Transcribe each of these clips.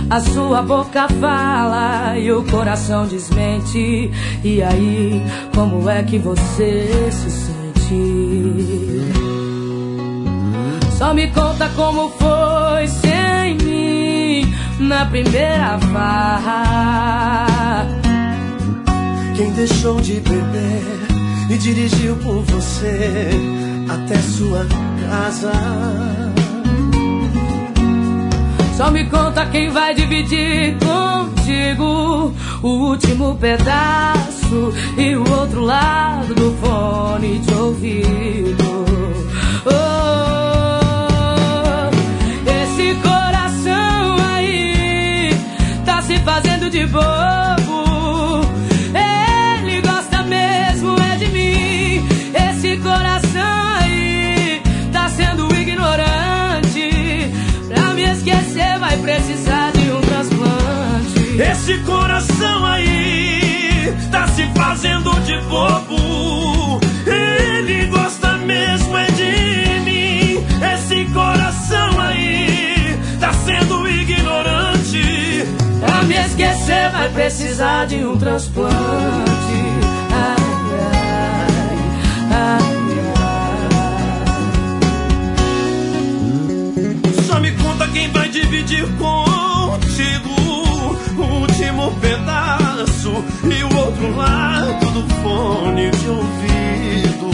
A sua boca fala e o coração desmente. E aí, como é que você se sente? Só me conta como foi sem mim na primeira farra. Quem deixou de beber e dirigiu por você até sua casa? Só me conta quem vai dividir contigo o último pedaço e o outro lado do fone de ouvido. Oh, esse coração aí tá se fazendo de bobo. Ele gosta mesmo é de mim. Esse coração aí tá sendo ignorante. Pra me esquecer vai precisar de um transplante. Esse coração aí tá se fazendo de bobo. Ele gosta mesmo é de mim. Esse coração aí tá sendo ignorante. Pra me esquecer vai precisar de um transplante. Ai, ai, ai. Só me conta quem vai dividir contigo o último pedaço e o outro lado do fone de ouvido.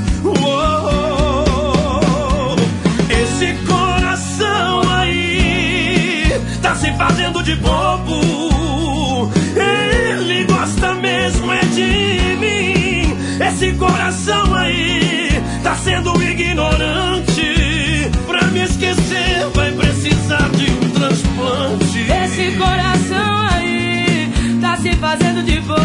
Esse coração aí tá se fazendo de bobo. Ele gosta mesmo é de mim. Esse coração aí tá sendo ignorante. Pra me esquecer vai precisar de um transplante. Esse coração aí tá se fazendo de bobo.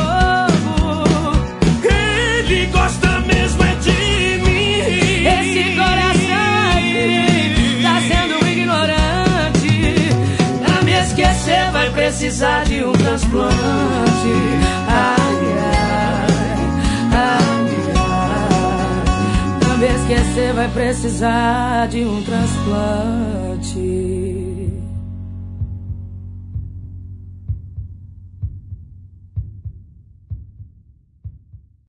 Ele gosta mesmo é de mim. Esse coração aí tá sendo ignorante. Pra me esquecer vai precisar de um transplante. Ai, ai, ai, ai. Pra me esquecer vai precisar de um transplante.